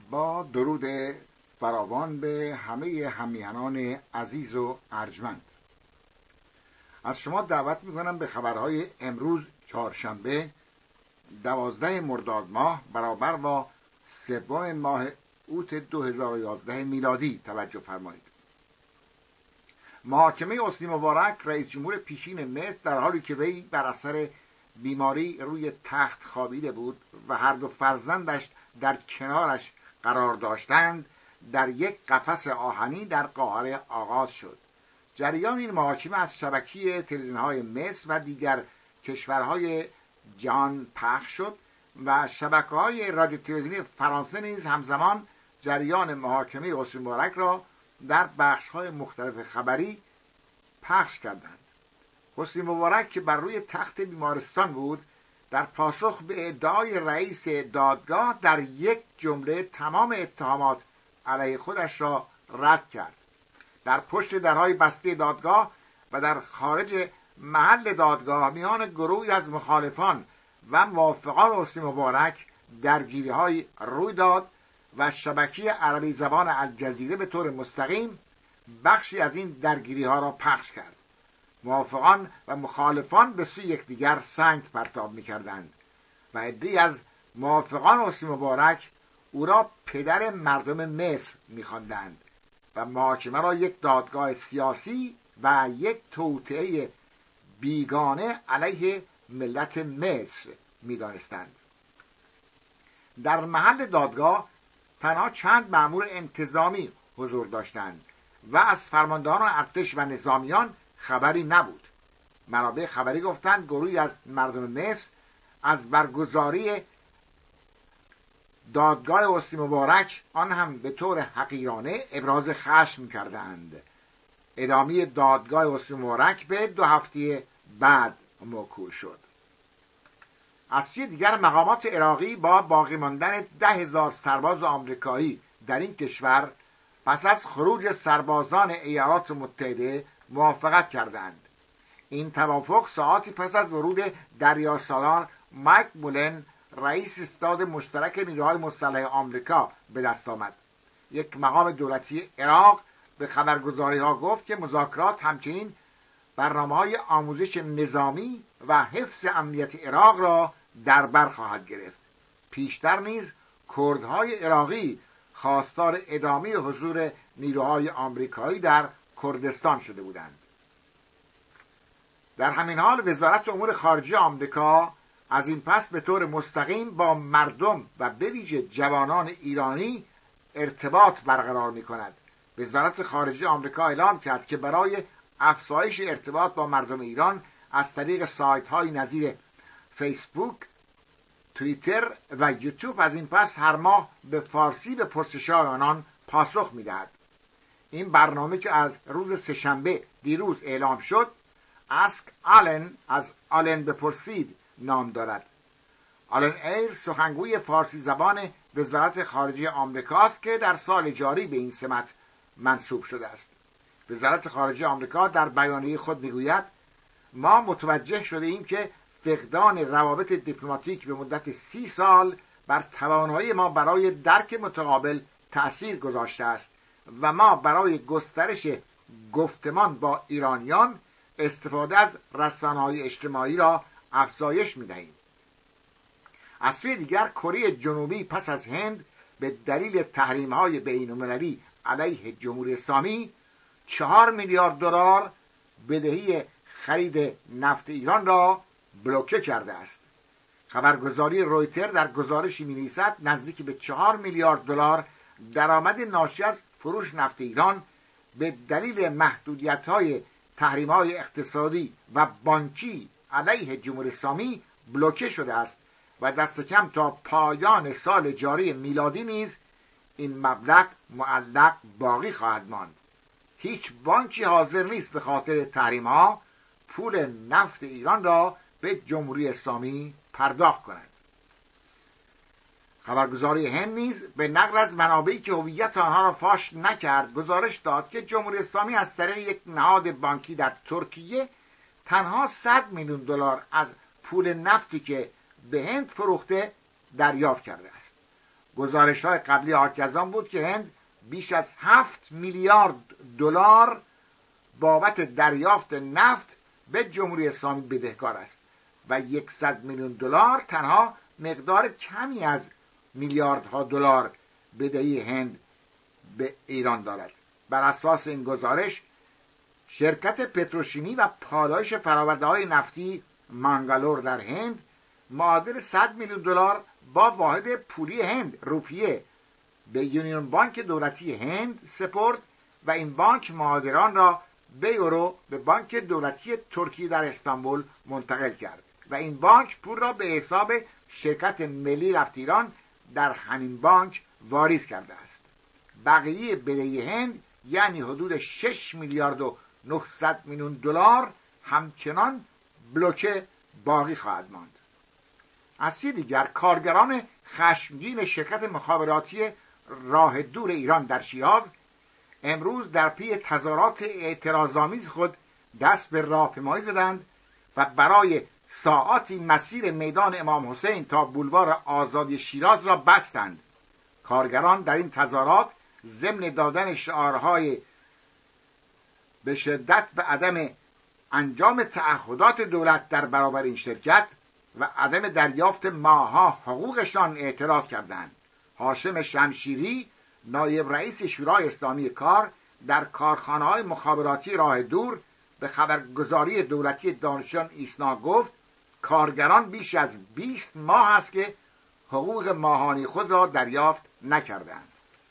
با درود فراوان به همه همیهنان عزیز و ارجمند، از شما دعوت میکنم به خبرهای امروز چهارشنبه 12 مرداد ماه برابر با 3 ماه اوت 2011 میلادی توجه فرمایید. محاکمه حسنی مبارک رئیس جمهور پیشین مصر در حالی که وی بر اثر بیماری روی تخت خوابیده بود و هر دو فرزندش در کنارش قرار داشتند، در یک قفس آهنی در قاهره آغاز شد. جریان این محاکمه از شبکه تلویزیون‌های مصر و دیگر کشورهای جهان پخش شد و شبکه‌های رادیو تلویزیونی فرانسه نیز همزمان جریان محاکمه حسنی مبارک را در بخش‌های مختلف خبری پخش کردند. حسنی مبارک که بر روی تخت بیمارستان بود، در پاسخ به ادعای رئیس دادگاه در یک جمله تمام اتهامات علیه خودش را رد کرد. در پشت درهای بسته دادگاه و در خارج محل دادگاه میان گروهی از مخالفان و موافقان حسنی مبارک درگیری‌های روی داد و شبکه عربی زبان الجزیره به طور مستقیم بخشی از این درگیری‌ها را پخش کرد. موافقان و مخالفان به سوی یکدیگر سنگ پرتاب می‌کردند و عده‌ای از موافقان حسنی مبارک او را پدر مردم مصر می‌خواندند و محاکمه را یک دادگاه سیاسی و یک توطئه بیگانه علیه ملت مصر می‌دانستند. در محل دادگاه تنها چند مأمور انتظامی حضور داشتند و از فرماندهان ارتش و نظامیان خبری نبود. منابع خبری گفتند گروهی از مردم مصر از برگزاری دادگاه حسنی مبارک، آن هم به طور حقیرانه، ابراز خشم کردند. ادامه دادگاه حسنی مبارک به 2 هفته بعد موکول شد. از سوی دیگر مقامات عراقی با باقی ماندن 10,000 سرباز آمریکایی در این کشور پس از خروج سربازان ایالات متحده موافقت کردند. این توافق ساعاتی پس از ورود دریاسالار مایک مولن رئیس استاد مشترک نیروهای مسلح آمریکا به دست آمد. یک مقام دولتی عراق به خبرگزاری‌ها گفت که مذاکرات همچنین برنامه‌های آموزش نظامی و حفظ امنیت عراق را در بر خواهد گرفت. پیشتر نیز کردهای عراقی خواستار ادامه حضور نیروهای آمریکایی در کردستان شده بودند. در همین حال وزارت امور خارجه آمریکا از این پس به طور مستقیم با مردم و به ویژه جوانان ایرانی ارتباط برقرار می‌کند. وزارت خارجه آمریکا اعلام کرد که برای افزایش ارتباط با مردم ایران از طریق سایت‌های نظیر فیسبوک، توییتر و یوتیوب از این پس هر ماه به فارسی به پرسش‌های آنان پاسخ می‌دهد. این برنامه که از روز سه‌شنبه دیروز اعلام شد، اسک آلن از آلن بپرسید نام دارد. آلن ایر سخنگوی فارسی زبان وزارت خارجه آمریکاست که در سال جاری به این سمت منصوب شده است. وزارت خارجه آمریکا در بیانیه خود میگوید ما متوجه شده ایم که فقدان روابط دیپلماتیک به مدت 30 سال بر توانایی ما برای درک متقابل تأثیر گذاشته است و ما برای گسترش گفتمان با ایرانیان استفاده از رسانه‌های اجتماعی را افزایش می‌دهیم. از سوی دیگر کره جنوبی پس از هند به دلیل تحریم‌های بین‌المللی علیه جمهوری اسلامی 4 میلیارد دلار بدهی خرید نفت ایران را بلوکه کرده است. خبرگزاری رویتر در گزارشی می‌نویسد نزدیک به 4 میلیارد دلار درآمد ناشی از فروش نفت ایران به دلیل محدودیت‌های تحریم‌های اقتصادی و بانکی علیه جمهوری اسلامی بلوکه شده است و دست کم تا پایان سال جاری میلادی نیز این مبلغ معلق باقی خواهد ماند. هیچ بانکی حاضر نیست به خاطر تحریم‌ها پول نفت ایران را به جمهوری اسلامی پرداخت کند. خبرگزاری هند نیز به نقل از منابعی که هویت آنها را فاش نکرد گزارش داد که جمهوری اسلامی از طریق یک نهاد بانکی در ترکیه تنها 100 میلیون دلار از پول نفتی که به هند فروخته دریافت کرده است. گزارش‌های قبلی حاکی از آن بود که هند بیش از 7 میلیارد دلار بابت دریافت نفت به جمهوری اسلامی بدهکار است و 100 میلیون دلار تنها مقدار کمی از میلیاردها دلار بدهی هند به ایران دارد. بر اساس این گزارش شرکت پتروشیمی و پالایش فرآورده‌های نفتی مانگالور در هند معادل 100 میلیون دلار با واحد پولی هند روپیه به یونیون بانک دولتی هند سپرد و این بانک معادلان را به یورو به بانک دولتی ترکیه در استانبول منتقل کرد و این بانک پول را به حساب شرکت ملی نفت ایران در همین بانک واریز کرده است. بقیه بدهی هند یعنی حدود 6 میلیارد و 900 میلیون دلار همچنان بلوکه باقی خواهد ماند. از سوی دیگر کارگران خشمگین شرکت مخابراتی راه دور ایران در شیراز امروز در پی تظاهرات اعتراض‌آمیز خود دست به راهپیمایی زدند و برای ساعاتی مسیر میدان امام حسین تا بولوار آزادی شیراز را بستند. کارگران در این تظاهرات ضمن دادن شعارهای به شدت به عدم انجام تعهدات دولت در برابر این شرکت و عدم دریافت ماه‌ها حقوقشان اعتراض کردند. هاشم شمشیری نایب رئیس شورای اسلامی کار در کارخانه‌های مخابراتی راه دور به خبرگزاری دولتی دانشجویان ایسنا گفت کارگران بیش از 20 ماه است که حقوق ماهانی خود را دریافت نکردند.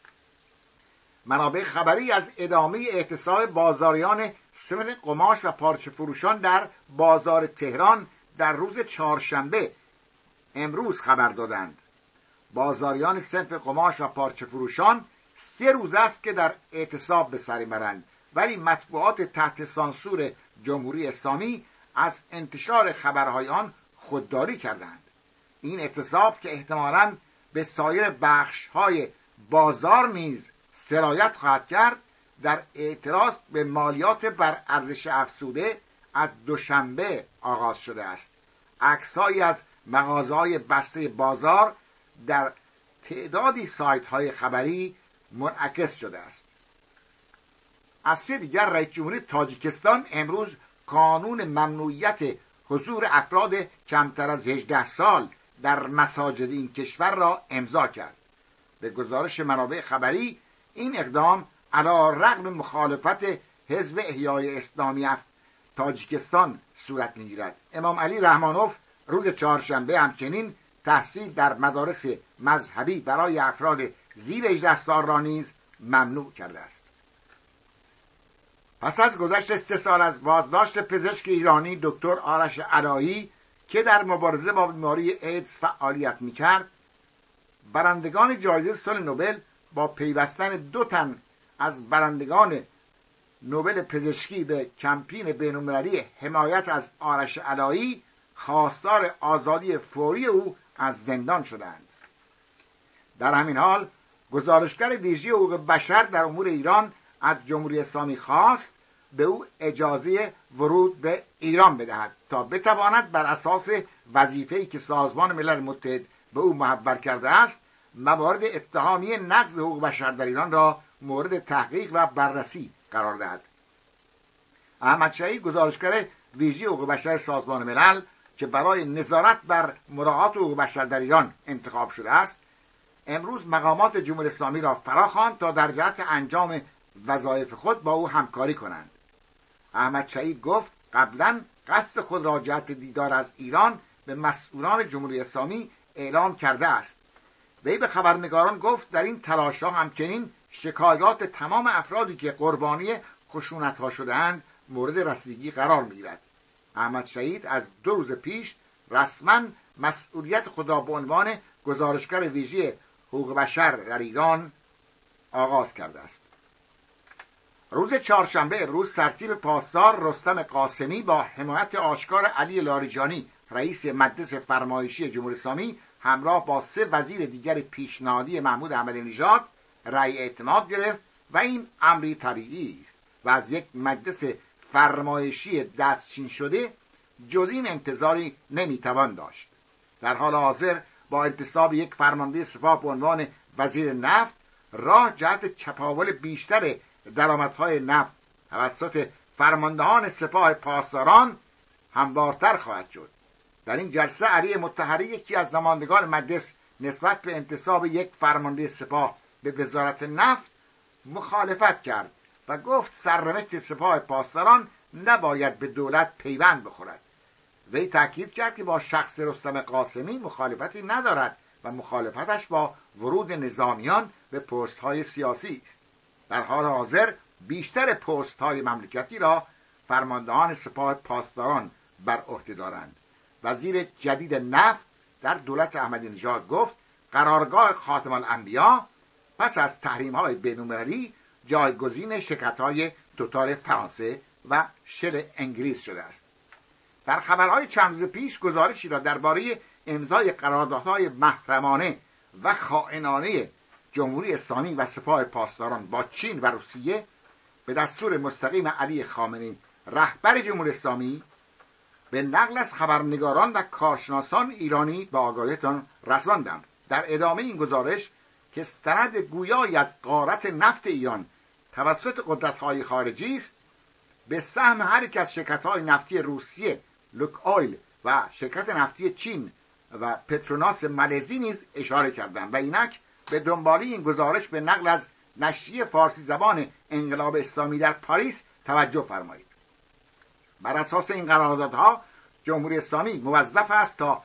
منابع خبری از ادامه اعتصاب بازاریان صنف قماش و پارچه فروشان در بازار تهران در روز چهارشنبه امروز خبر دادند. بازاریان صنف قماش و پارچه فروشان 3 روز است که در اعتصاب به سر می‌برند، ولی مطبوعات تحت سانسور جمهوری اسلامی از انتشار خبرهای آن خودداری کردند. این اعتصاب که احتمالاً به سایر بخش‌های بازار نیز سرایت خواهد کرد در اعتراض به مالیات بر ارزش افزوده از دوشنبه آغاز شده است. عکس‌هایی از مغازه‌های بسته بازار در تعدادی سایت‌های خبری منعکس شده است. از سوی دیگر رئیس جمهوری تاجیکستان امروز قانون ممنوعیت حضور افراد کمتر از 18 سال در مساجد این کشور را امضا کرد. به گزارش منابع خبری این اقدام علی رغم مخالفت حزب احیای اسلامی تاجیکستان صورت می‌گیرد. امام علی رحمانوف روز چهارشنبه همچنین تحصیل در مدارس مذهبی برای افراد زیر 18 سال را نیز ممنوع کرده است. پس از گذشت 3 سال از بازداشت پزشک ایرانی دکتر آرش علایی که در مبارزه با بیماری ایدز فعالیت می‌کرد، برندگان جایزه صلح نوبل با پیوستن 2 تن از برندگان نوبل پزشکی به کمپین بین‌المللی حمایت از آرش علایی خواستار آزادی فوری او از زندان شدند. در همین حال گزارشگر ویژه حقوق بشر در امور ایران از جمهوری اسلامی خواست به او اجازه ورود به ایران بدهد تا بتواند بر اساس وظیفه‌ای که سازمان ملل متحد به او محول کرده است موارد اتهامی نقض حقوق بشر در ایران را مورد تحقیق و بررسی قرار دهد. احمد شهید گزارشگر ویژه حقوق بشر سازمان ملل که برای نظارت بر مراعات حقوق بشر در ایران انتخاب شده است امروز مقامات جمهوری اسلامی را فراخواند تا در جهت انجام وظایف خود با او همکاری کنند. احمد شهید گفت قبلا قصد خود را جهت دیدار از ایران به مسئولان جمهوری اسلامی اعلام کرده است. وی به خبرنگاران گفت در این تلاش‌ها همچنین شکایات تمام افرادی که قربانی خشونت‌ها شده‌اند مورد رسیدگی قرار می‌گیرد. احمد شهید از 2 روز پیش رسما مسئولیت خود را به عنوان گزارشگر ویژه حقوق بشر در ایران آغاز کرده است. روز چهارشنبه امروز سرتیپ پاسدار رستم قاسمی با حمایت آشکار علی لاریجانی رئیس مجلس فرمایشی جمهوری اسلامی همراه با 3 وزیر دیگر پیشنهادی محمود احمدی نژاد رأی اعتماد گرفت و این امری طبیعی است و از یک مجلس فرمایشی دستچین شده جز این انتظاری نمیتوان داشت. در حال حاضر با انتصاب یک فرمانده سپاه به عنوان وزیر نفت راه جهت چپاول بیشتر درآمدهای نفت توسط فرماندهان سپاه پاسداران هموارتر خواهد شد. در این جلسه علی مطهری یکی از نمایندگان مجلس نسبت به انتصاب یک فرمانده سپاه به وزارت نفت مخالفت کرد و گفت سرنوشت سپاه پاسداران نباید به دولت پیوند بخورد. وی تاکید کرد که با شخص رستم قاسمی مخالفتی ندارد و مخالفتش با ورود نظامیان به پست‌های سیاسی است. در حال حاضر بیشتر پست‌های مملکتی را فرماندهان سپاه پاسداران بر عهده دارند. وزیر جدید نفت در دولت احمدی نژاد گفت قرارگاه خاتم الانبیا پس از تحریم‌های بین‌المللی جایگزین شرکت‌های توتال فرانسه و شل انگلیس شده است. در خبرهای چند روز پیش گزارشی را درباره امضای قراردادهای محرمانه و خائنانه جمهوری اسلامی و سپاه پاسداران با چین و روسیه به دستور مستقیم علی خامنه‌ای رهبر جمهوری اسلامی به نقل از خبرنگاران و کارشناسان ایرانی به آگاهیتان رساندم. در ادامه این گزارش که سند گویایی از غارت نفت ایران توسط قدرت‌های خارجی است، به سهم هر یک از شرکت‌های نفتی روسیه لوکویل و شرکت نفتی چین و پتروناس مالزی نیز اشاره کردند و اینک به دنباله این گزارش به نقل از نشریه فارسی زبان انقلاب اسلامی در پاریس توجه فرمایید. بر اساس این قراردادها جمهوری اسلامی موظف است تا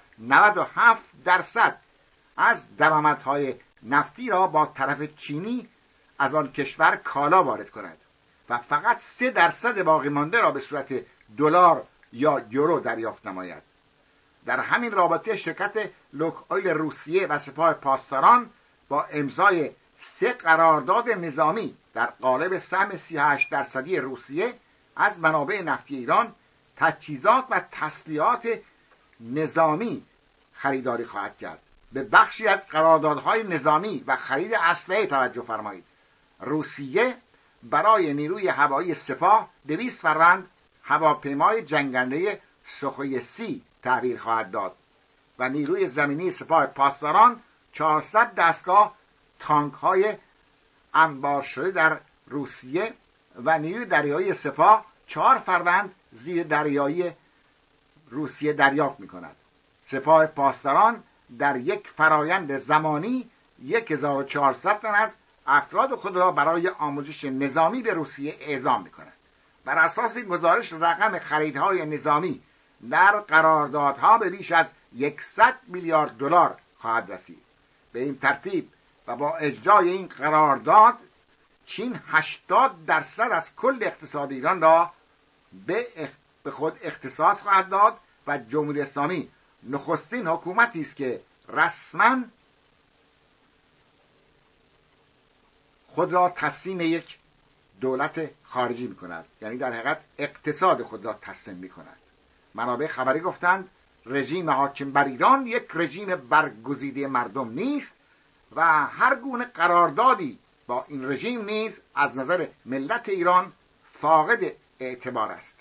97% از درآمدهای نفتی را با طرف چینی از آن کشور کالا وارد کند و فقط 3% باقی مانده را به صورت دلار یا یورو دریافت نماید. در همین رابطه شرکت لوکویل روسیه و سپاه پاسداران با امضای 3 قرارداد نظامی در قالب سهم 38% روسیه از منابع نفتی ایران تجهیزات و تسلیحات نظامی خریداری خواهد کرد. به بخشی از قراردادهای نظامی و خرید اسلحه توجه فرمایید. روسیه برای نیروی هوایی سپاه 200 فروند هواپیمای جنگنده سخوی 30 تحویل خواهد داد و نیروی زمینی سپاه پاسداران 400 دستگاه تانک های انبار شده در روسیه و نیروی دریایی سپاه 4 فروند زیر دریایی روسیه دریافت می کند. سپاه پاسداران در یک فرایند زمانی 1400 تن از افراد خود را برای آموزش نظامی به روسیه اعزام می کند. بر اساس این گزارش رقم خریدهای نظامی در قراردادها به بیش از 100 میلیارد دلار خواهد رسید. به این ترتیب و با اجرای این قرارداد چین 80% از کل اقتصاد ایران را به خود اختصاص خواهد داد و جمهوری اسلامی نخستین حکومتی است که رسما خود را تسلیم یک دولت خارجی می کند، یعنی در حقیقت اقتصاد خود را تسلیم می کند. منابع خبری گفتند رژیم حاکم بر ایران یک رژیم برگزیده مردم نیست و هر گونه قراردادی با این رژیم نیز از نظر ملت ایران فاقد اعتبار است.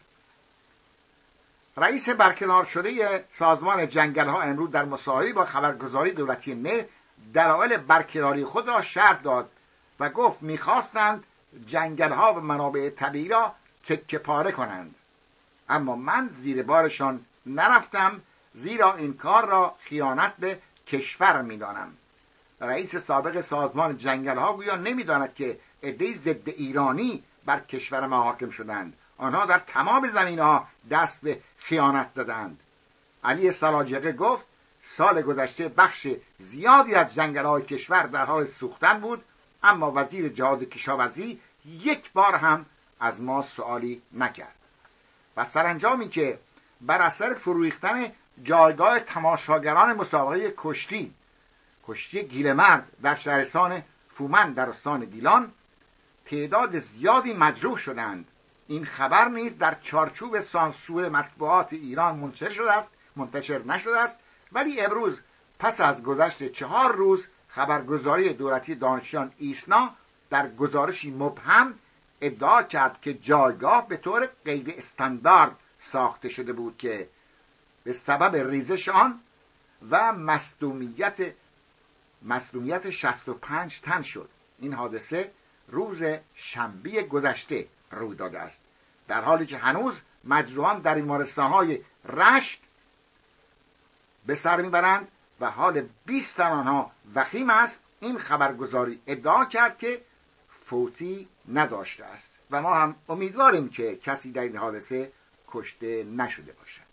رئیس برکنار شده سازمان جنگل‌ها امروز در مصاحبه‌ای با خبرگزاری دولتی مهر دلایل برکناری خود را شرح داد و گفت می‌خواستند جنگل‌ها و منابع طبیعی را تکه پاره کنند، اما من زیر بارشان نرفتم زیرا این کار را خیانت به کشور می‌دانم. رئیس سابق سازمان جنگل‌ها گویا نمی‌داند که عده‌ای ضد ایرانی بر کشور ما حاکم شدند. آنها در تمام زمینه‌ها دست به خیانت زدند. علی سلاجقه گفت سال گذشته بخش زیادی از جنگل‌های کشور در حال سوختن بود، اما وزیر جهاد کشاورزی یک بار هم از ما سوالی نکرد. و سرانجامی که بر اثر فروریختن جایگاه تماشاگران مسابقه کشتی گیلمرد در شهرستان فومن در استان گیلان تعداد زیادی مجروح شدند، این خبر نیز در چارچوب سانسور مطبوعات ایران منتشر نشده است، ولی امروز پس از گذشت 4 روز خبرگزاری دولتی دانشیان ایسنا در گزارشی مبهم ادعا کرد که جایگاه به طور غیر استاندارد ساخته شده بود که به سبب ریزش آن و مصدومیت مصدومیت 65 تن شد. این حادثه روز شنبه گذشته روی داده است، در حالی که هنوز مجروحان در بیمارستان‌های رشت به سر میبرند و حال 20 تن آنها وخیم است. این خبرگزاری ادعا کرد که فوتی نداشته است و ما هم امیدواریم که کسی در این حادثه کشته نشده باشد.